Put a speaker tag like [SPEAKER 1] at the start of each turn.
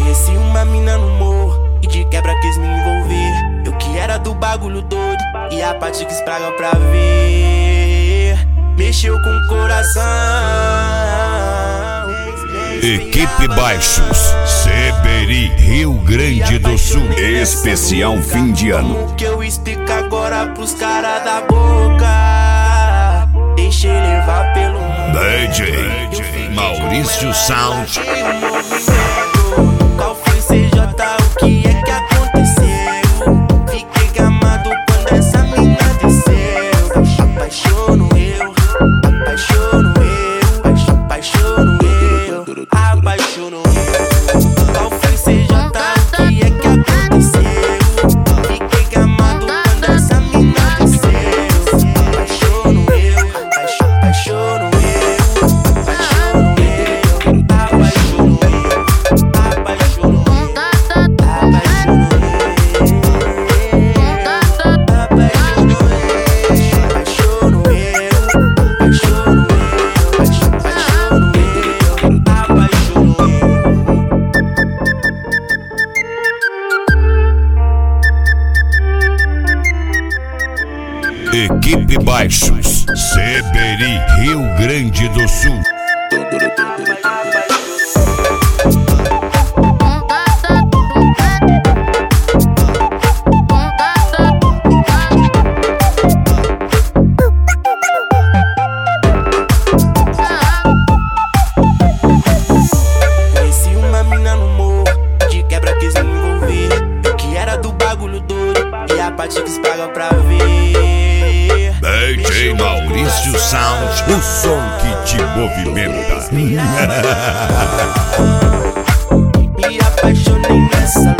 [SPEAKER 1] Conheci uma mina no morro e de quebra quis me envolver. Eu que era do bagulho doido e a parte quis praga pra ver. Mexeu com o coração.
[SPEAKER 2] Equipe Baixos, Seberi, Rio Grande do Sul. Especial fim de ano.
[SPEAKER 1] Como que eu explico agora pros caras da boca? Deixei levar pelo mundo.
[SPEAKER 2] DJ Maurício Sound.
[SPEAKER 1] Qual foi CJ? O que é que aconteceu? Fiquei gamado quando essa mina desceu. Apaixono eu, apaixono eu, apaixono eu, apaixono eu. Qual foi CJ? O que é que aconteceu? Fiquei gamado quando essa mina desceu. Apaixono eu, apaixono eu, apaixono eu, apaixono eu, apaixono eu.
[SPEAKER 2] Equipe Baixos, Seberi, Rio Grande do Sul.
[SPEAKER 1] Conheci uma mina no morro, de quebra quis me envolver. Eu que era do bagulho doido e a parte quis praga pra ver.
[SPEAKER 2] DJ Maurício Sound, o som que te movimenta.
[SPEAKER 1] Me apaixonei nessa